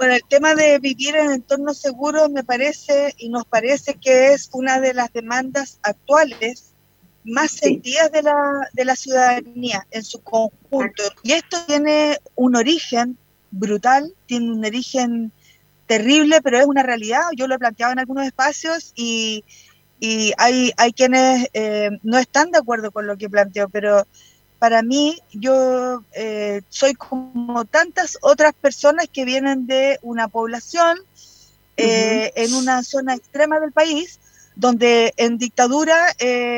Bueno, el tema de vivir en entornos seguros me parece y nos parece que es una de las demandas actuales más Sí, sentidas de la ciudadanía en su conjunto. Y esto tiene un origen brutal, tiene un origen terrible, pero es una realidad. Yo lo he planteado en algunos espacios y hay quienes no están de acuerdo con lo que planteo, pero para mí yo soy como tantas otras personas que vienen de una población ujú, en una zona extrema del país, donde en dictadura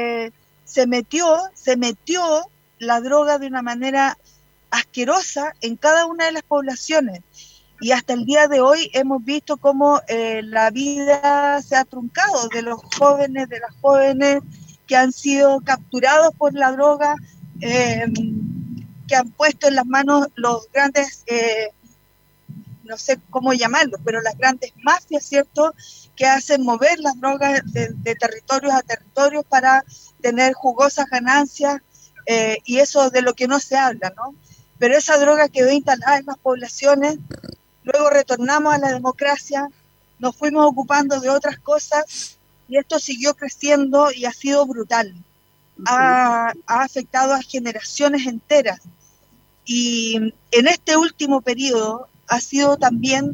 se metió la droga de una manera asquerosa en cada una de las poblaciones. Y hasta el día de hoy hemos visto cómo la vida se ha truncado de los jóvenes, de las jóvenes que han sido capturados por la droga, eh, que han puesto en las manos los grandes, no sé cómo llamarlos, pero las grandes mafias, ¿cierto?, que hacen mover las drogas de territorios a territorios para tener jugosas ganancias, y eso de lo que no se habla, ¿no? Pero esa droga quedó instalada en las poblaciones. Luego retornamos a la democracia, nos fuimos ocupando de otras cosas y esto siguió creciendo y ha sido brutal. ujú. Ha afectado a generaciones enteras. Y en este último periodo ha sido también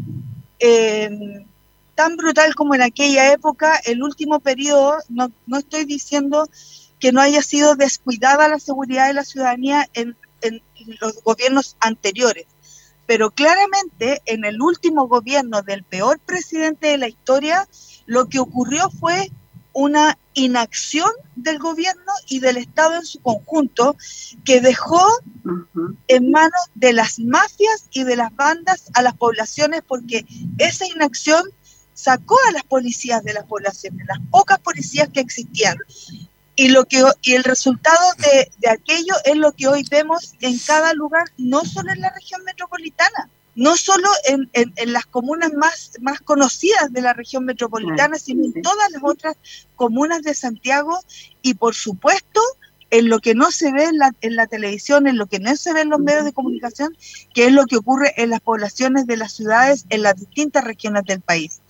tan brutal como en aquella época. El último periodo, no estoy diciendo que no haya sido descuidada la seguridad de la ciudadanía en los gobiernos anteriores, pero claramente en el último gobierno del peor presidente de la historia, lo que ocurrió fue una inacción del gobierno y del Estado en su conjunto, que dejó Ujú, en manos de las mafias y de las bandas a las poblaciones, porque esa inacción sacó a las policías de las poblaciones, las pocas policías que existían. Y el resultado de aquello es lo que hoy vemos en cada lugar, no solo en la región metropolitana, no solo en las comunas más conocidas de la región claro, metropolitana, sino en sí. todas las otras comunas de Santiago, y por supuesto en lo que no se ve en la televisión, en lo que no se ve en los medios de comunicación, que es lo que ocurre en las poblaciones de las ciudades en las distintas regiones del país.